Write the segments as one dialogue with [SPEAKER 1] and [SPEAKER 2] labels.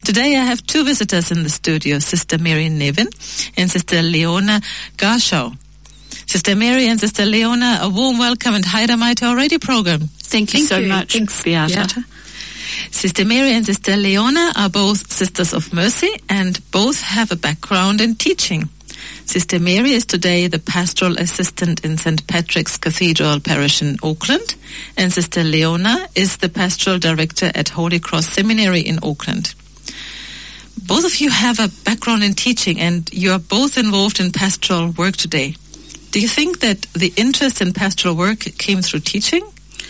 [SPEAKER 1] Today I have two visitors in the studio, Sister Mary Nevin and Sister Leona Garshaw. Sister Mary and Sister Leona, a warm welcome and Haidamai to our radio program.
[SPEAKER 2] Thank you so much.
[SPEAKER 3] Thanks,
[SPEAKER 2] Beata.
[SPEAKER 1] Sister Mary and Sister Leona are both Sisters of Mercy and both have a background in teaching. Sister Mary is today the pastoral assistant in St. Patrick's Cathedral Parish in Auckland, and Sister Leona is the pastoral director at Holy Cross Seminary in Auckland. Both of you have a background in teaching and you are both involved in pastoral work today. Do you think that the interest in pastoral work came through teaching?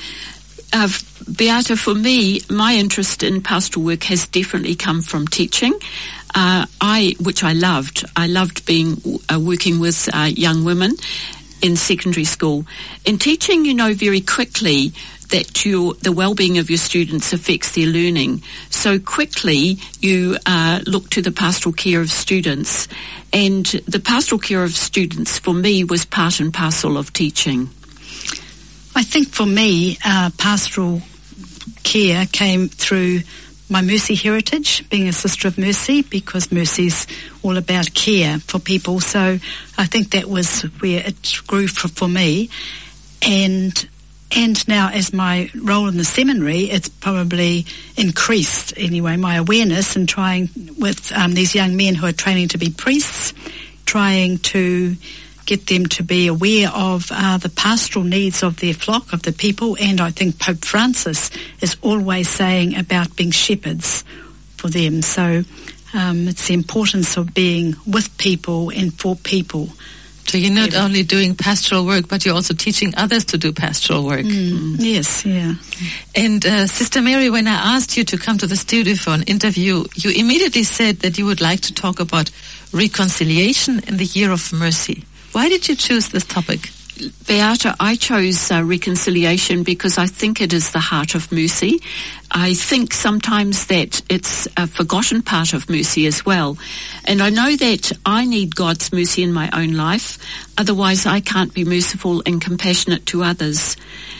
[SPEAKER 2] Beata, for me, my interest in pastoral work has definitely come from teaching, which I loved. I loved working with young women in secondary school. In teaching, you know very quickly that the well-being of your students affects their learning. So quickly you look to the pastoral care of students, and the pastoral care of students for me was part and parcel of teaching.
[SPEAKER 3] I think for me, pastoral care came through my Mercy heritage, being a Sister of Mercy, because Mercy's all about care for people. So I think that was where it grew for me. And now as my role in the seminary, it's probably increased anyway, my awareness in trying with these young men who are training to be priests, trying to get them to be aware of the pastoral needs of their flock, of the people. And I think Pope Francis is always saying about being shepherds for them. So it's the importance of being with people and for people.
[SPEAKER 1] So you're not only doing pastoral work, but you're also teaching others to do pastoral work.
[SPEAKER 3] Yes, yeah.
[SPEAKER 1] And Sister Mary, when I asked you to come to the studio for an interview, you immediately said that you would like to talk about reconciliation in the Year of Mercy. Why did you choose this topic?
[SPEAKER 2] Beata, I chose reconciliation because I think it is the heart of mercy. I think sometimes that it's a forgotten part of mercy as well. And I know that I need God's mercy in my own life. Otherwise, I can't be merciful and compassionate to others.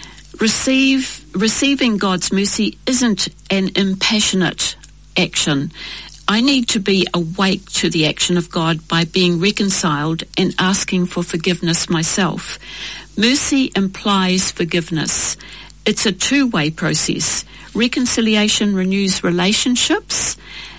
[SPEAKER 2] Receiving God's mercy isn't an impassionate action. I need to be awake to the action of God by being reconciled and asking for forgiveness myself. Mercy implies forgiveness. It's a two-way process. Reconciliation renews relationships.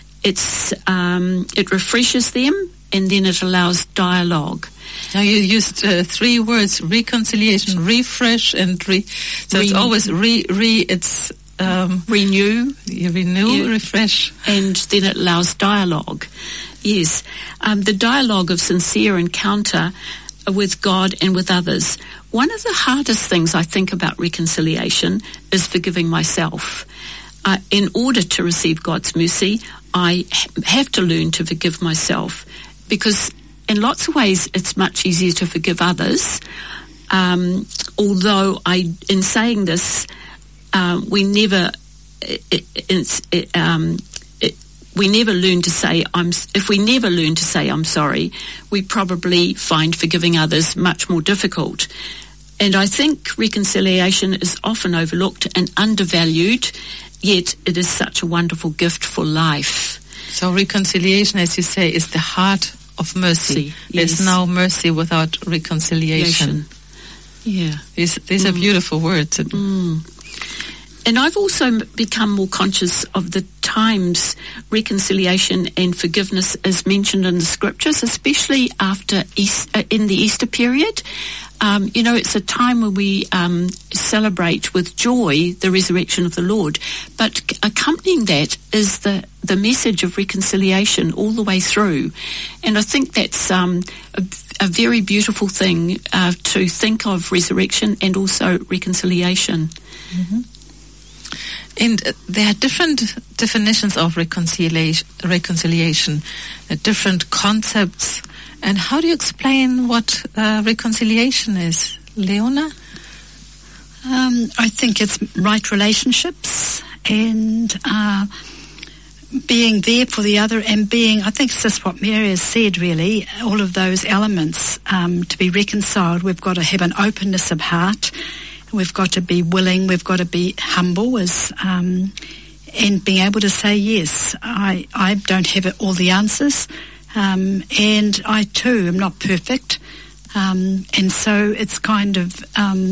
[SPEAKER 2] It refreshes them, and then it allows dialogue.
[SPEAKER 1] Now you used three words: reconciliation, refresh, and so it's always it's.
[SPEAKER 2] Renew,
[SPEAKER 1] refresh.
[SPEAKER 2] And then it allows dialogue. Yes. The dialogue of sincere encounter with God and with others. One of the hardest things I think about reconciliation is forgiving myself. In order to receive God's mercy, I have to learn to forgive myself, because in lots of ways it's much easier to forgive others. Although in saying this, we never learn to say if we never learn to say I'm sorry, we probably find forgiving others much more difficult. And I think reconciliation is often overlooked and undervalued, yet it is such a wonderful gift for life.
[SPEAKER 1] So reconciliation, as you say, is the heart of mercy. There's no mercy without reconciliation.
[SPEAKER 2] Yeah.
[SPEAKER 1] These are beautiful words.
[SPEAKER 2] And I've also become more conscious of the times reconciliation and forgiveness is mentioned in the scriptures, especially after in the Easter period. It's a time when we celebrate with joy the resurrection of the Lord. But accompanying that is the message of reconciliation all the way through. And I think that's a very beautiful thing to think of resurrection and also reconciliation.
[SPEAKER 1] Mm-hmm. And there are different definitions of reconciliation, different concepts. And how do you explain what reconciliation is? Leona?
[SPEAKER 3] I think it's right relationships and being there for the other and I think it's just what Mary has said really, all of those elements. To be reconciled, we've got to have an openness of heart. We've got to be willing. We've got to be humble, and being able to say, yes, I don't have all the answers, and I too am not perfect, and so it's kind of,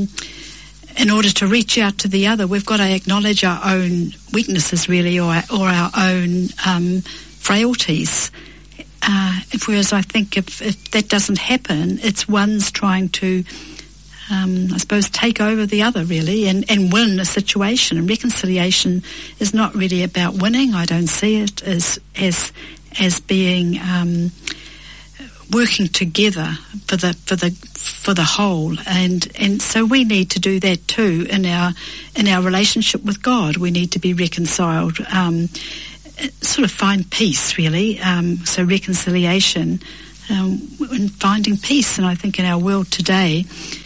[SPEAKER 3] in order to reach out to the other, we've got to acknowledge our own weaknesses, really, or our own frailties. Whereas I think if that doesn't happen, it's one's trying to, I suppose, take over the other, really, and win a situation. And reconciliation is not really about winning. I don't see it as being working together for the whole, and so we need to do that too in our relationship with God. We need to be reconciled, sort of find peace, really. So reconciliation and finding peace. And I think in our world today,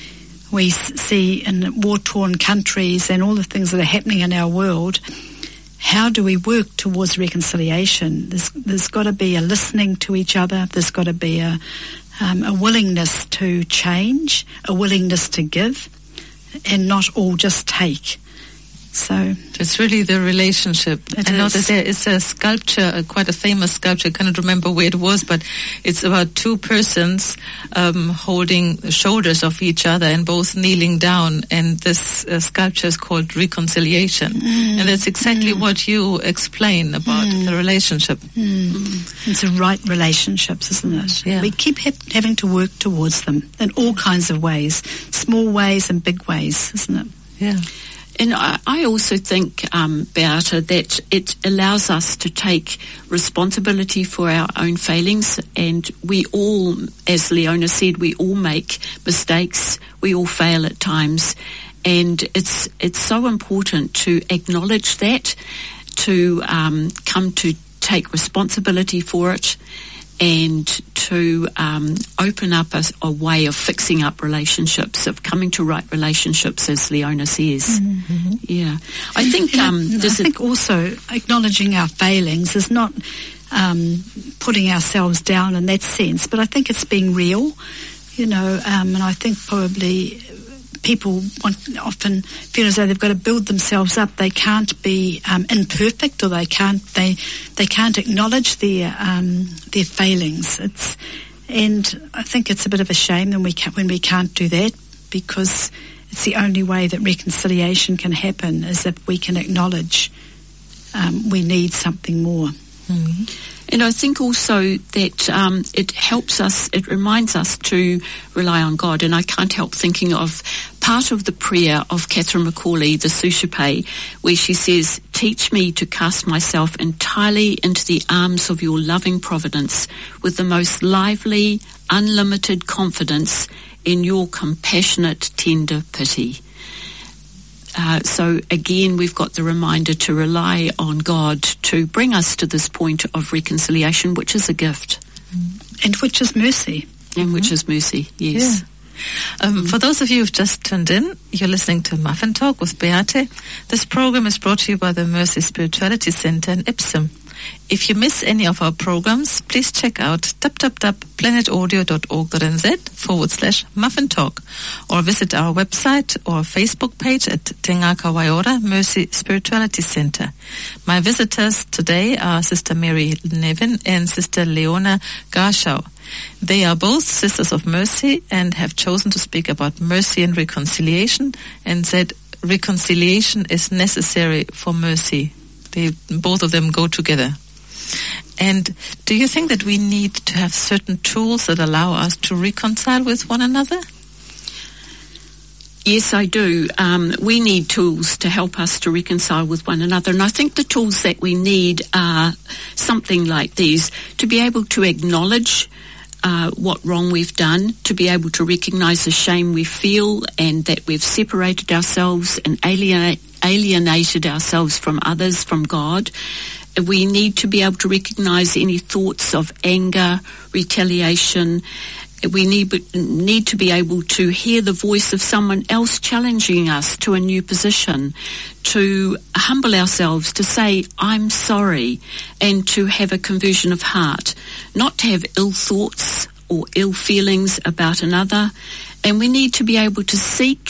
[SPEAKER 3] we see in war-torn countries and all the things that are happening in our world, how do we work towards reconciliation? There's got to be a listening to each other. There's got to be a willingness to change, a willingness to give, and not all just take. So
[SPEAKER 1] it's really the relationship. I know that there is a sculpture, quite a famous sculpture. I cannot remember where it was, but it's about two persons holding the shoulders of each other and both kneeling down. And this sculpture is called Reconciliation. And that's exactly what you explain about the relationship.
[SPEAKER 3] It's the right relationships, isn't it?
[SPEAKER 1] Yeah.
[SPEAKER 3] We keep having to work towards them in all kinds of ways, small ways and big ways, isn't it?
[SPEAKER 1] Yeah.
[SPEAKER 2] And I also think, Beata, that it allows us to take responsibility for our own failings. And we all, as Leona said, we all make mistakes. We all fail at times. And it's so important to acknowledge that, to come to take responsibility for it, and to open up a way of fixing up relationships, of coming to right relationships, as Leona says. Yeah. I think
[SPEAKER 3] I think also acknowledging our failings is not putting ourselves down in that sense, but I think it's being real, and I think probably people often feel as though they've got to build themselves up. They can't be imperfect, or they can't acknowledge their failings. And I think it's a bit of a shame when we can't do that, because it's the only way that reconciliation can happen, is if we can acknowledge we need something more.
[SPEAKER 2] And I think also that it helps us, it reminds us to rely on God. And I can't help thinking of part of the prayer of Catherine Macaulay, the Suscipe, where she says, "Teach me to cast myself entirely into the arms of your loving providence with the most lively, unlimited confidence in your compassionate, tender pity." So again, we've got the reminder to rely on God to bring us to this point of reconciliation, which is a gift.
[SPEAKER 3] And which is mercy.
[SPEAKER 2] And which is mercy, yes.
[SPEAKER 1] Yeah. For those of you who've just tuned in, you're listening to Muffin Talk with Beate. This program is brought to you by the Mercy Spirituality Center in Ipsum. If you miss any of our programs, please check out planetaudio.org.nz/Muffin Talk, or visit our website or Facebook page at Te Ngaka Waiora Mercy Spirituality Center. My visitors today are Sister Mary Nevin and Sister Leona Garshau. They are both Sisters of Mercy and have chosen to speak about mercy and reconciliation, and said reconciliation is necessary for mercy. Both of them go together. And do you think that we need to have certain tools that allow us to reconcile with one another?
[SPEAKER 2] Yes, I do. We need tools to help us to reconcile with one another. And I think the tools that we need are something like these: to be able to acknowledge what wrong we've done, to be able to recognise the shame we feel and that we've separated ourselves and alienated ourselves from others, from God. We need to be able to recognise any thoughts of anger, retaliation. We need to be able to hear the voice of someone else challenging us to a new position, to humble ourselves, to say, "I'm sorry," and to have a conversion of heart, not to have ill thoughts or ill feelings about another. And we need to be able to seek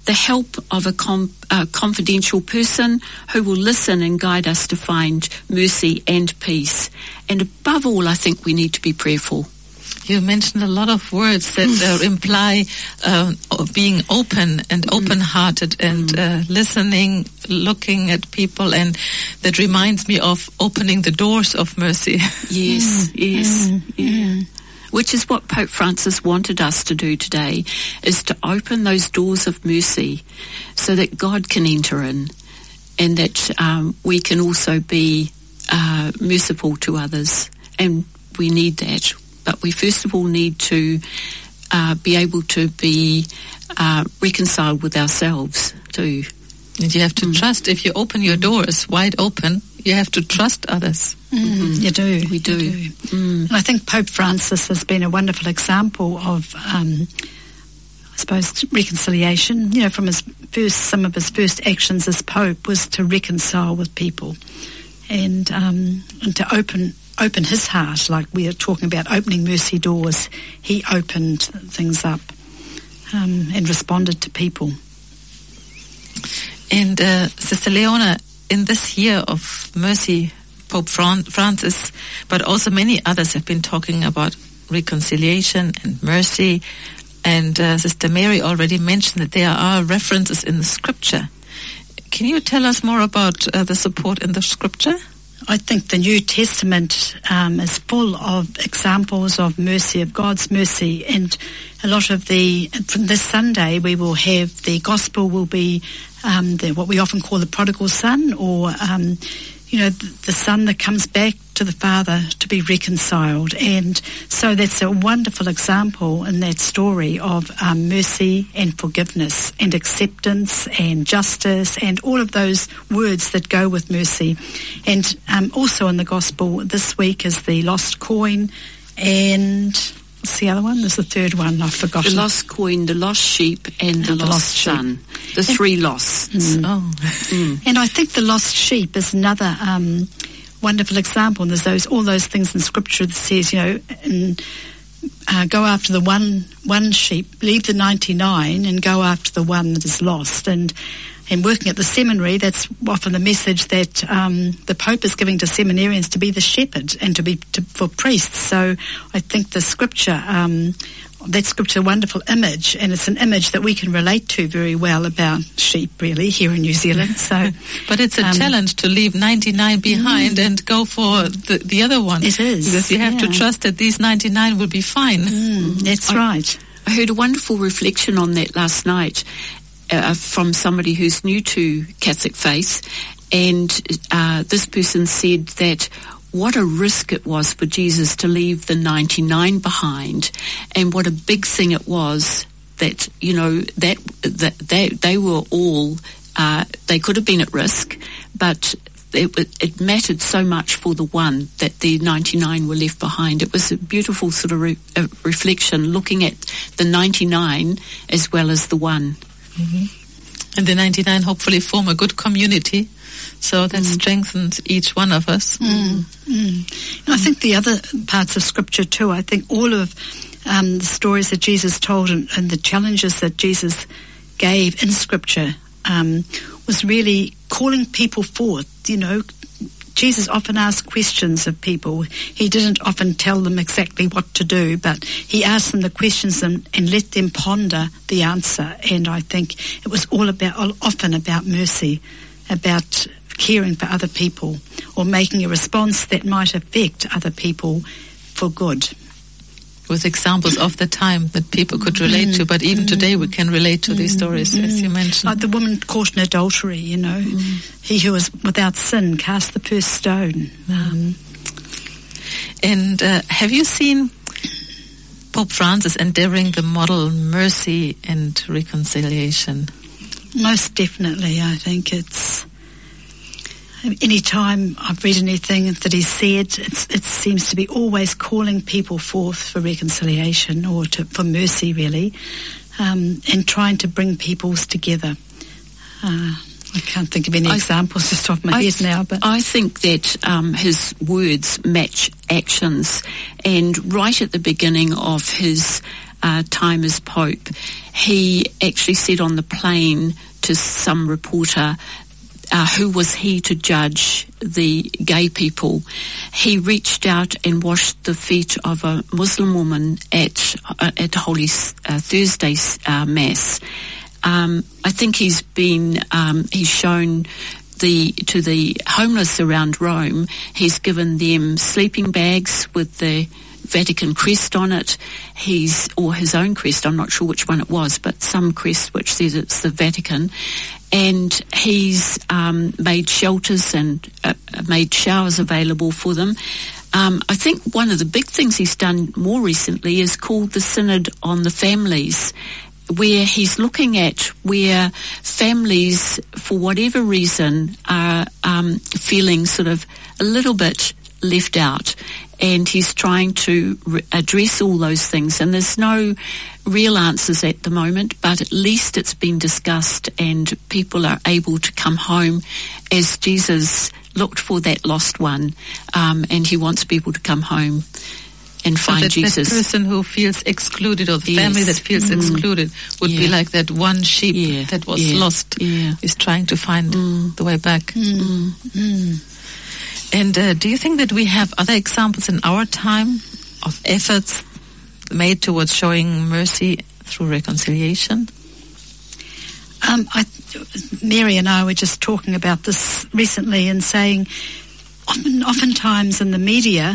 [SPEAKER 2] the help of a confidential person who will listen and guide us to find mercy and peace. And above all, I think we need to be prayerful.
[SPEAKER 1] You mentioned a lot of words that imply being open and open-hearted and listening, looking at people, and that reminds me of opening the doors of mercy.
[SPEAKER 2] Yes, yes. Yeah. Which is what Pope Francis wanted us to do today, is to open those doors of mercy so that God can enter in, and that we can also be merciful to others. And we need that. But we first of all need to be able to be reconciled with ourselves too.
[SPEAKER 1] And you have to trust. If you open your doors wide open, you have to trust others.
[SPEAKER 3] You do.
[SPEAKER 2] We do.
[SPEAKER 3] And I think Pope Francis has been a wonderful example of, I suppose, reconciliation. You know, from some of his first actions as Pope was to reconcile with people, and to open his heart, like we are talking about opening mercy doors. He opened things up and responded to people.
[SPEAKER 1] And Sister Leona, in this year of mercy, Pope Francis, but also many others have been talking about reconciliation and mercy. And Sister Mary already mentioned that there are references in the Scripture. Can you tell us more about the support in the Scripture?
[SPEAKER 3] I think the New Testament is full of examples of mercy, of God's mercy, and a lot of from this Sunday we will have the Gospel will be what we often call the prodigal son, or the son that comes back to the Father to be reconciled. And so that's a wonderful example in that story of mercy and forgiveness and acceptance and justice and all of those words that go with mercy. And also in the Gospel this week is the lost coin, and what's the other one? There's the third one, I've forgotten.
[SPEAKER 2] The lost coin, the lost sheep, and the lost son. The three losts.
[SPEAKER 3] And I think the lost sheep is another wonderful example. And there's all those things in Scripture that says, go after the one sheep, leave the 99 and go after the one that is lost. And working at the seminary, that's often the message that the Pope is giving to seminarians, to be the shepherd and for priests. So I think the Scripture, that Scripture, a wonderful image, and it's an image that we can relate to very well about sheep, really, here in New Zealand. So,
[SPEAKER 1] but it's a challenge to leave 99 behind and go for the other one.
[SPEAKER 3] It is.
[SPEAKER 1] Because you have to trust that these 99 will be fine.
[SPEAKER 3] That's right.
[SPEAKER 2] I heard a wonderful reflection on that last night from somebody who's new to Catholic faith, and this person said that what a risk it was for Jesus to leave the 99 behind, and what a big thing it was that, that they were all, they could have been at risk, but it mattered so much for the one that the 99 were left behind. It was a beautiful sort of reflection, looking at the 99 as well as the one.
[SPEAKER 1] And the 99 hopefully form a good community, so that strengthens each one of us.
[SPEAKER 3] And I think the other parts of Scripture too, I think all of the stories that Jesus told and the challenges that Jesus gave in Scripture was really calling people forth. Jesus often asked questions of people. He didn't often tell them exactly what to do, but he asked them the questions and let them ponder the answer. And I think it was often about mercy, about caring for other people, or making a response that might affect other people for good.
[SPEAKER 1] With examples of the time that people could relate to, but even today we can relate to these stories, as you mentioned.
[SPEAKER 3] Like the woman caught in adultery, he who was without sin cast the first stone.
[SPEAKER 1] And have you seen Pope Francis endeavoring the model mercy and reconciliation?
[SPEAKER 3] Most definitely. I think it's... Any time I've read anything that he said, it seems to be always calling people forth for reconciliation or for mercy, really, and trying to bring peoples together. I can't think of any examples just off my head now, but
[SPEAKER 2] I think that his words match actions, and right at the beginning of his time as Pope, he actually said on the plane to some reporter, who was he to judge the gay people? He reached out and washed the feet of a Muslim woman at Holy Thursday Mass. I think he's shown to the homeless around Rome, he's given them sleeping bags with the Vatican crest on it. Or his own crest, I'm not sure which one it was, but some crest which says it's the Vatican. And he's made shelters and made showers available for them. I think one of the big things he's done more recently is called the Synod on the Families, where he's looking at where families, for whatever reason, are feeling sort of a little bit left out, and he's trying to address all those things. And there's no real answers at the moment, but at least it's been discussed and people are able to come home as Jesus looked for that lost one, and he wants people to come home and find Jesus.
[SPEAKER 1] That person who feels excluded, or the family that feels excluded, would be like that one sheep that was lost, is trying to find the way back. And do you think that we have other examples in our time of efforts made towards showing mercy through reconciliation?
[SPEAKER 3] Mary and I were just talking about this recently and saying oftentimes in the media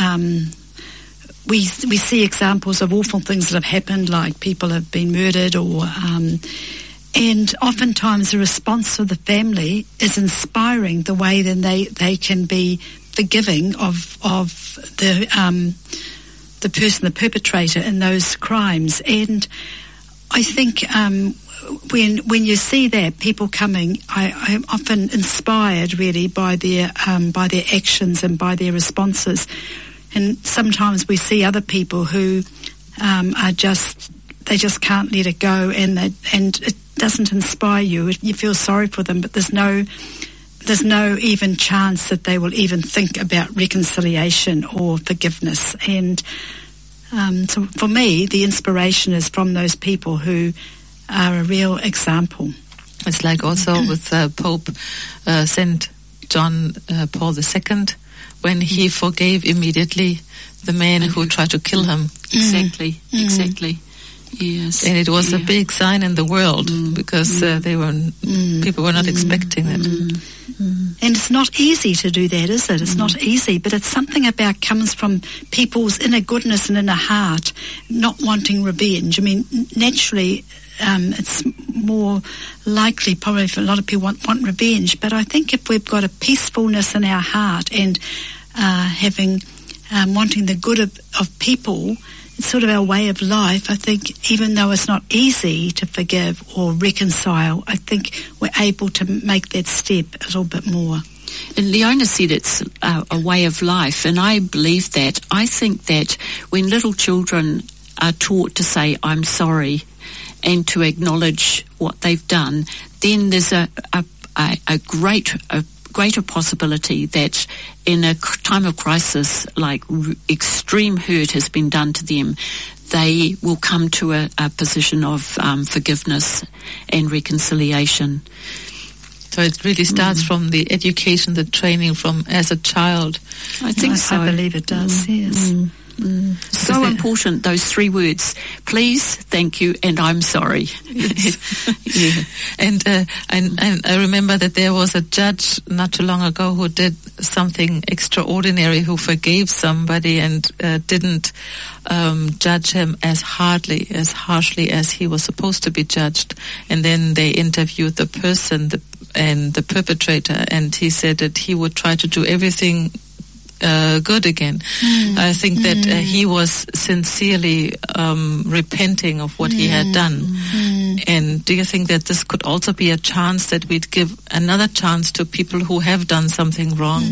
[SPEAKER 3] we see examples of awful things that have happened, like people have been murdered, and oftentimes the response of the family is inspiring, the way then they can be forgiving of the person, the perpetrator in those crimes. And I think when you see that, people coming, I'm often inspired really by their actions and by their responses. And sometimes we see other people who they just can't let it go, and it doesn't inspire you. You feel sorry for them, but there's no even chance that they will even think about reconciliation or forgiveness. And so for me, the inspiration is from those people who are a real example.
[SPEAKER 1] It's like also with Pope St. John Paul II, when he forgave immediately the man who tried to kill him.
[SPEAKER 2] Exactly. Yes.
[SPEAKER 1] And it was a big sign in the world, because people were not expecting it.
[SPEAKER 3] And it's not easy to do that, is it? It's not easy, but it's something about comes from people's inner goodness and inner heart, not wanting revenge. I mean, naturally, it's more likely probably for a lot of people want revenge, but I think if we've got a peacefulness in our heart and wanting the good of people, it's sort of our way of life. I think even though it's not easy to forgive or reconcile, I think we're able to make that step a little bit more.
[SPEAKER 2] And Leona said it's a way of life, and I believe that. I think that when little children are taught to say, I'm sorry, and to acknowledge what they've done, then there's a greater possibility that in a time of crisis, like extreme hurt has been done to them, they will come to a position of forgiveness and reconciliation.
[SPEAKER 1] So it really starts from the education, the training from as a child.
[SPEAKER 2] I think so.
[SPEAKER 3] I believe it does, yes.
[SPEAKER 2] So important, those three words: please, thank you, and I'm sorry.
[SPEAKER 1] And I remember that there was a judge not too long ago who did something extraordinary, who forgave somebody and didn't judge him as harshly as he was supposed to be judged. And then they interviewed the person and the perpetrator, and he said that he would try to do everything good again. I think that he was sincerely repenting of what he had done. And do you think that this could also be a chance that we'd give another chance to people who have done something wrong?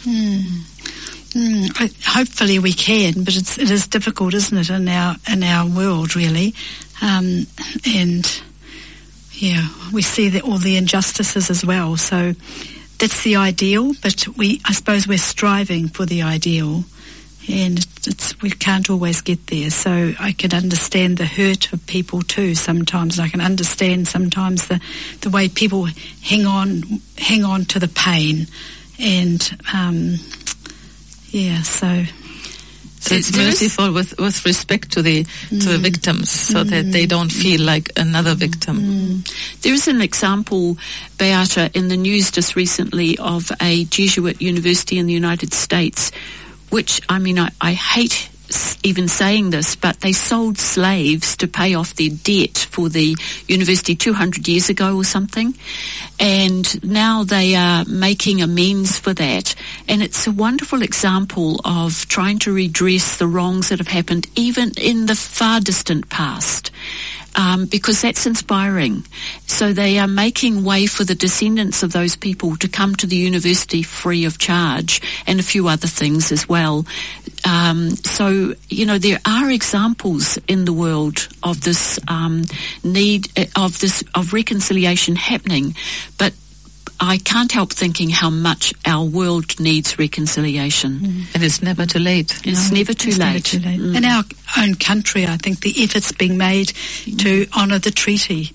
[SPEAKER 3] Hopefully we can, but it is difficult, isn't it, in our world, really. And we see that all the injustices as well. So that's the ideal, but I suppose we're striving for the ideal, And we can't always get there. So I can understand the hurt of people too sometimes. And I can understand sometimes the way people hang on to the pain. And,
[SPEAKER 1] So it's merciful with respect to the victims, so that they don't feel like another victim.
[SPEAKER 2] There is an example, Beata, in the news just recently of a Jesuit university in the United States, which, I hate even saying this, but they sold slaves to pay off their debt for the university 200 years ago or something, and now they are making amends for that. And it's a wonderful example of trying to redress the wrongs that have happened even in the far distant past. Because that's inspiring. So they are making way for the descendants of those people to come to the university free of charge, and a few other things as well. There are examples in the world of this need of reconciliation happening, but I can't help thinking how much our world needs reconciliation.
[SPEAKER 1] And it's never too late.
[SPEAKER 2] It's never too late.
[SPEAKER 3] In our own country, I think the effort's being made to honour the treaty.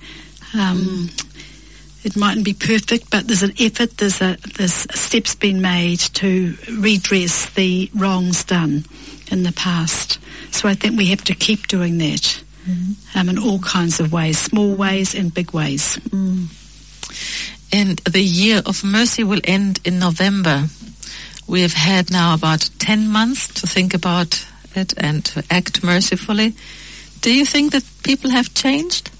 [SPEAKER 3] It mightn't be perfect, but there's an effort, there's steps being made to redress the wrongs done in the past. So I think we have to keep doing that in all kinds of ways, small ways and big ways.
[SPEAKER 1] And the Year of Mercy will end in November. We have had now about 10 months to think about it and to act mercifully. Do you think that people have changed?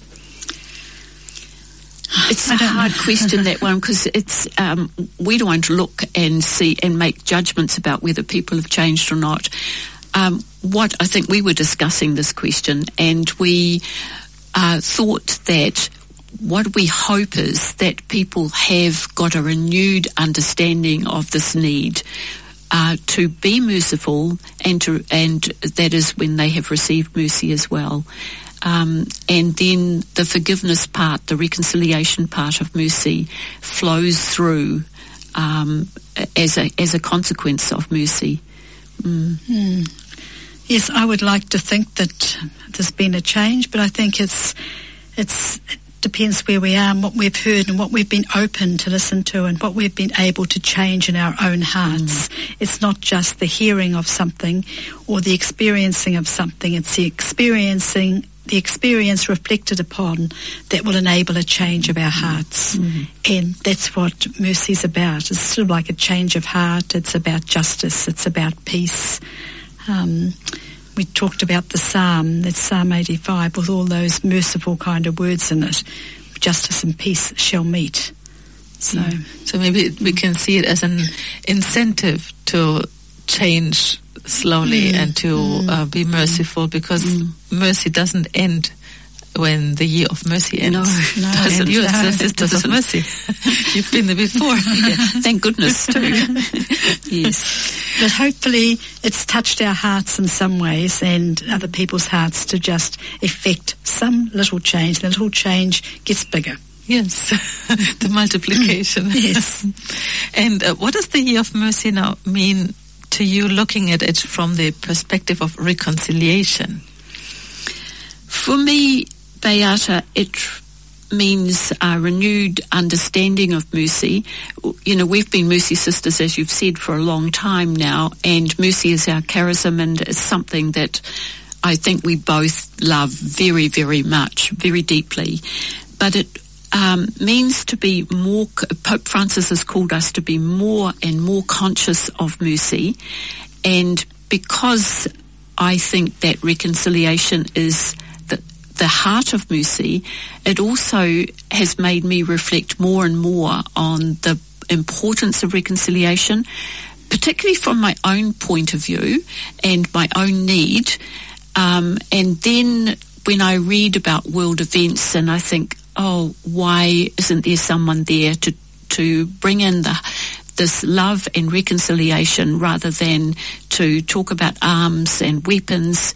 [SPEAKER 2] It's a hard question, that one, because it's we don't look and see and make judgments about whether people have changed or not. What I think we were discussing this question, and we thought that what we hope is that people have got a renewed understanding of this need to be merciful, and that is when they have received mercy as well. And then the forgiveness part, the reconciliation part of mercy flows through as a consequence of mercy.
[SPEAKER 3] Yes, I would like to think that there's been a change, but I think it depends where we are and what we've heard and what we've been open to listen to and what we've been able to change in our own hearts. It's not just the hearing of something or the experiencing of something. It's the experience reflected upon that will enable a change of our hearts. And that's what mercy's about. It's sort of like a change of heart. It's about justice. It's about peace. We talked about the Psalm, that's Psalm 85, with all those merciful kind of words in it. Justice and peace shall meet. So
[SPEAKER 1] maybe we can see it as an incentive to change slowly and to be merciful, because mercy doesn't end when the Year of Mercy ends.
[SPEAKER 3] No,
[SPEAKER 1] and you're the Sisters of Mercy. You've been there before.
[SPEAKER 2] Thank goodness too.
[SPEAKER 3] Yes. But hopefully it's touched our hearts in some ways and other people's hearts to just effect some little change. The little change gets bigger.
[SPEAKER 1] Yes, the multiplication.
[SPEAKER 3] Yes.
[SPEAKER 1] And what does the Year of Mercy now mean to you, looking at it from the perspective of reconciliation?
[SPEAKER 2] For me, Beata, it means a renewed understanding of mercy. You know, we've been Mercy Sisters, as you've said, for a long time now, and mercy is our charism, and it's something that I think we both love very, very much, very deeply. But it means to be more, Pope Francis has called us to be more and more conscious of mercy, and because I think that reconciliation is the heart of mercy, it also has made me reflect more and more on the importance of reconciliation, particularly from my own point of view and my own need. And then when I read about world events and I think, oh, why isn't there someone there to bring in this love and reconciliation rather than to talk about arms and weapons?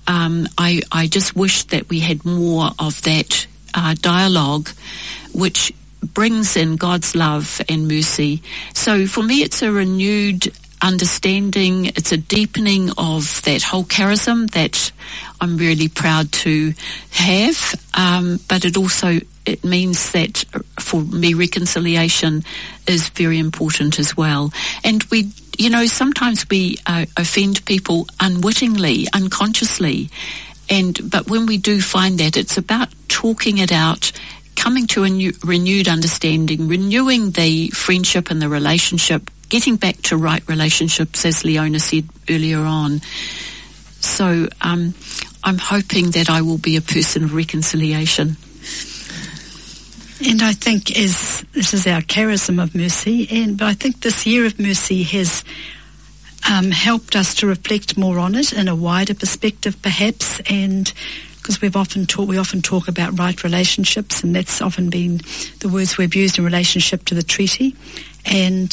[SPEAKER 2] I just wish that we had more of that dialogue, which brings in God's love and mercy. So for me, it's a renewed understanding. It's a deepening of that whole charism that I'm really proud to have. But it means that for me, reconciliation is very important as well. And sometimes we offend people unwittingly, unconsciously. But when we do find that, it's about talking it out, coming to a renewed understanding, renewing the friendship and the relationship, getting back to right relationships, as Leona said earlier on. So I'm hoping that I will be a person of reconciliation.
[SPEAKER 3] And I think this is our charism of mercy, but I think this year of mercy has helped us to reflect more on it in a wider perspective, perhaps, and because we often talk about right relationships, and that's often been the words we've used in relationship to the treaty, and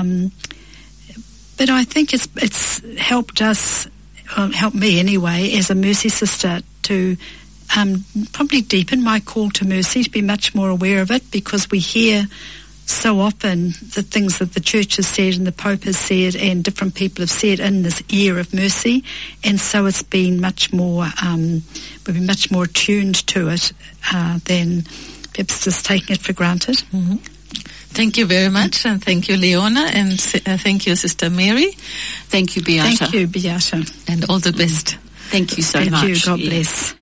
[SPEAKER 3] but I think it's helped us, helped me anyway, as a Mercy sister, to probably deepen my call to mercy, to be much more aware of it, because we hear so often the things that the church has said and the Pope has said and different people have said in this year of mercy, and so it's been much more, we've been much more attuned to it than perhaps just taking it for granted.
[SPEAKER 1] Mm-hmm. Thank you very much, and thank you, Leona, and thank you, Sister Mary.
[SPEAKER 2] Thank you, Beata.
[SPEAKER 3] Thank you, Beata.
[SPEAKER 1] And all the best.
[SPEAKER 2] Thank you so much.
[SPEAKER 3] Thank you. God bless.